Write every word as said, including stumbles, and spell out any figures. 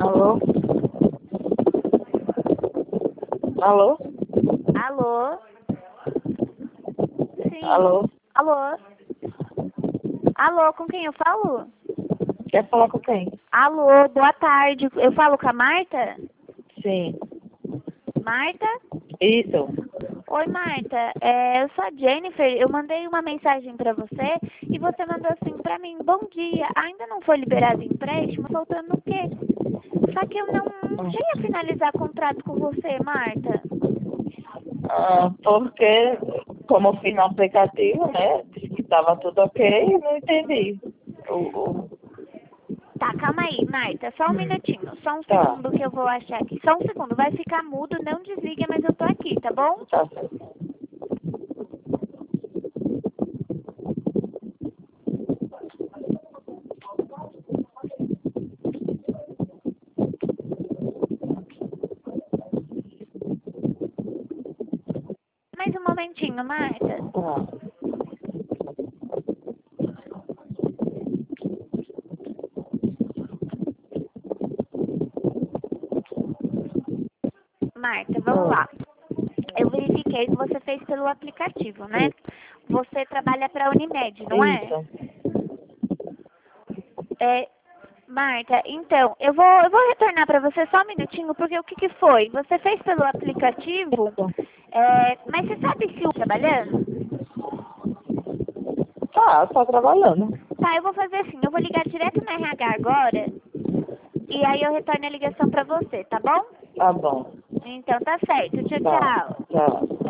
Alô? Alô? Alô? Sim. Alô? Alô? Alô, com quem eu falo? Quer falar com quem? Alô, boa tarde. Eu falo com a Marta? Sim. Marta? Isso. Oi, Marta. É, eu sou a Jennifer. Eu mandei uma mensagem pra você e você mandou assim pra mim: bom dia. Ainda não foi liberado empréstimo? Faltando o quê? Só que eu não, não cheguei a finalizar contrato com você, Marta. Ah, porque, como eu fui no aplicativo, né? Disse que estava tudo ok e não entendi. O, o... Tá, calma aí, Marta. Só um minutinho. Só um Tá, segundo que eu vou achar aqui. Só um segundo. Vai ficar mudo, não desliga, mas eu tô aqui, tá bom? tá certo. Mais um momentinho, Marta. Tá. Marta, vamos lá. Eu verifiquei que você fez pelo aplicativo, né? Você trabalha pra Unimed, não é? Isso. É, Marta, então, eu vou, eu vou retornar pra você só um minutinho, porque o que que foi? Você fez pelo aplicativo, é, mas você sabe se o trabalhando? Tá, tá trabalhando. Tá, eu vou fazer assim, eu vou ligar direto na R H agora, e aí eu retorno a ligação pra você, tá bom? Tá bom. Então tá certo, tchau, Tá, tchau. tchau.